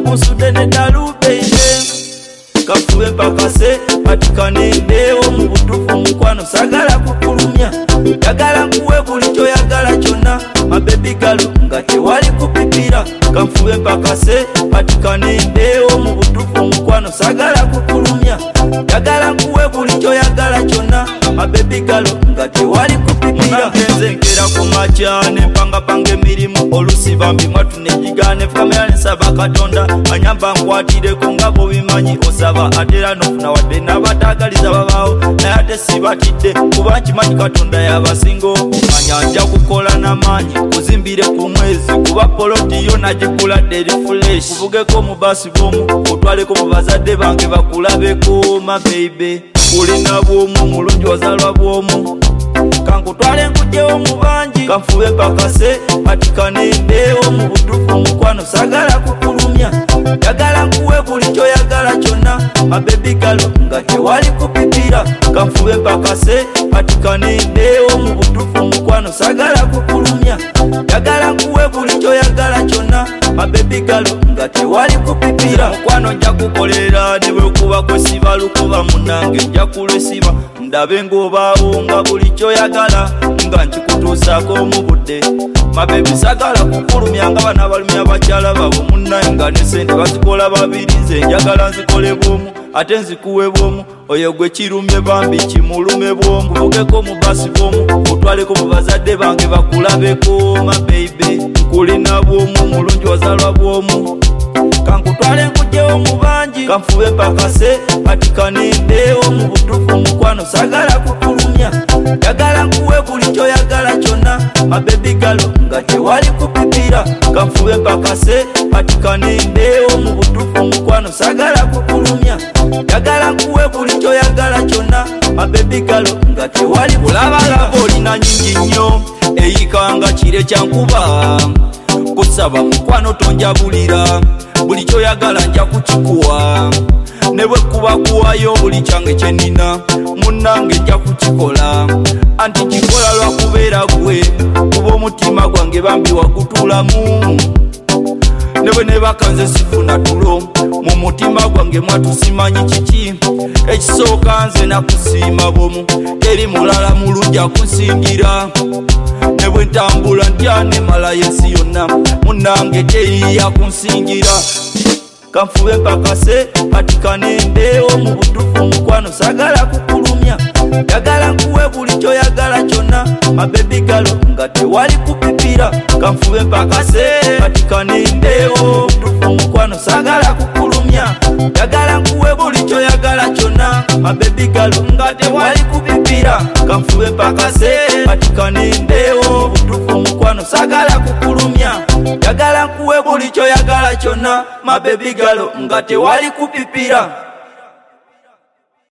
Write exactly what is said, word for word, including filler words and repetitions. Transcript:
nsudde neddalu baby kafuwe mpakase atikanendewo mu butuufu mukwano sagala kukulumya yagala nkuwe buli kyoyagala kyonna mabebi galo nga tewali kupipira kafuwe mpakase atikanendewo mu butuufu mukwano sagala kukulumya yagala nkuwe buli kyoyagala kyonna mabebi galo nga tewali kupipira ngenze nkera ku makya nempangapanga emirimu olusi bambi mwatu nejigane kamera nsaba katonda anyamba nkwatireko nga bwobimanyi osaba atera nofuna wadde n'abatagaliza babaawo naye ate sibatidde kuba nkimanyi katonda yabasinga okumanya nja kukola n'amaanyi kuzimbire ku mwezi kuba poloti yo nagikuladde eri fuleshi kuvugeko mu basi bwomu otwaleko mu bazadde bange bakulabeko ma baby olina bwomu mulungi wazalwa bwomu kankutwale nkujjewo mu bangi kanfuwe mpakase atikanendewo mu butuufu mukwano sagala kukulumya yagala nkuwe buli kyoyagala kyonna mabebi galo nga tewali kupipira kanfuwe mpakase atikanendewo mu butuufu mukwano sagala kukulumya yagala nkuwe buli kyoyagala kyonna mabebi galo nga tewali kupipira mukwano nja kukolera ne bwekuba kwesiba lukuba munange nja kulwesiba ndabe ng'obaawo nga buli kyoyagala nga nkikutuusaako mu budde mabebi sagala kukulumya nga bana balumya bakyala babo munnaye nga ne sente bazikola babiri nze njagala nzikole bwomu ate nzikuwe bwomu oyo gwe kirumye bambi kimulume bwomu vugeko mu basi bwomu otwaleko mu bazadde bange bakulabeko ma baby nkulina bwomu mulungi wazalwa bwomu kankutwale nkujjewo mu bangi kanfuwe mpakase atikanendewo mu butuufu mukwano sagala kukulumya yagala nkuwe buli kyoyagala kyonna mabebi galo nga tewali kupipira kanfuwe mpakase atikanendewo mu butuufu mukwano sagala kukulumya yagala nkuwe buli kyoyagala kyonna mabebi galo nga tewali kulabalaba olina nyingi nnyo eyikanga kire kyankuba kusaba mukwano tonjabulira buli kyoyagala nja kukikuwa ne bwe kuba kuwayo buli kyange kyenina munnange nja kukikola anti kikola lwakubeera gwe kuba omutima gwange bambi wagutuulamu ne bwe ne bakanze sifuna tulo mu mutima gwange mwatusimanyi kiki ekisooka nze nakusiima bwomu eri mulala mulungi akunsingira ne bwe ntambula ntya ne mala yensi yonna munnange teyiya kunsingira kanfuwe mpakase atikanendewo mu butuufu mukwano sagala kukulumya yagala nkuwe buli kyoyagala kyonna mabebi galo nga tewali kupipira kanfuwe mpakase atikanendewo mu butuufu mukwano sagala kukulumya yagala nkuwe buli kyoyagala kyonna mabebi galo nga tewali kupipira kanfuwe mpakase atikanendewo mu butuufu mukwano sagala kukulumya yagala nkuwe buli kyoyagala kyonna mabebi galo nga tewali kupipira